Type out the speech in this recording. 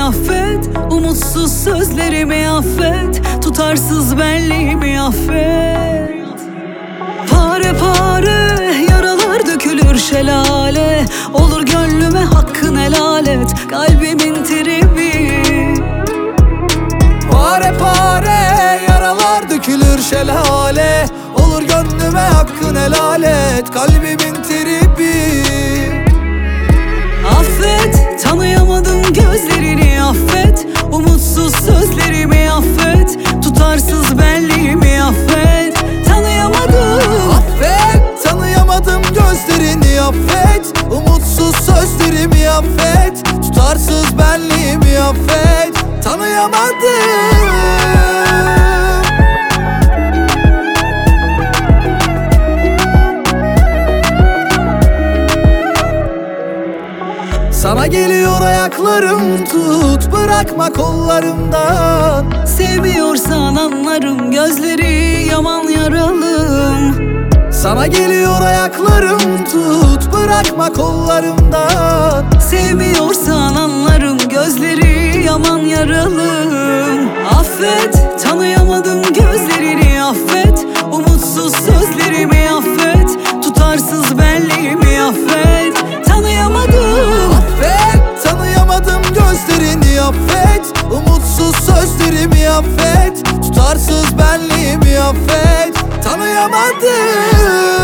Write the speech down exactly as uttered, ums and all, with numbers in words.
affet, umutsuz sözlerimi affet, tutarsız benliğimi affet. Pare pare yaralar dökülür şelale, olur gönlüme hakkın helal et, kalbimin tribi. Pare pare yaralar dökülür şelale, olur gönlüme hakkın helal et, kalbimin tribi. Affet, tanıyamadım gözlerini affet, umutsuz sözlerimi affet, tutarsız benliğimi affet. Tanıyamadım. Affet, tanıyamadım gözlerini affet, umutsuz sözlerimi affet, tutarsız benliğimi affet. Tanıyamadım. Sana geliyor ayaklarım, tut bırakma kollarımdan. Sevmiyorsan anlarım, gözleri yaman yaralım. Sana geliyor ayaklarım, tut bırakma kollarımdan. Sevmiyorsan anlarım, gözleri yaman yaralım. Affet, tanıyamadım gözlerini affet, umutsuz sözlerimi affet, tutarsız benliğimi affet. Tanıyamadım. Affet, tanıyamadım gözlerini affet, umutsuz sözlerimi affet, tutarsız benliğimi affet. Tanıyamadım.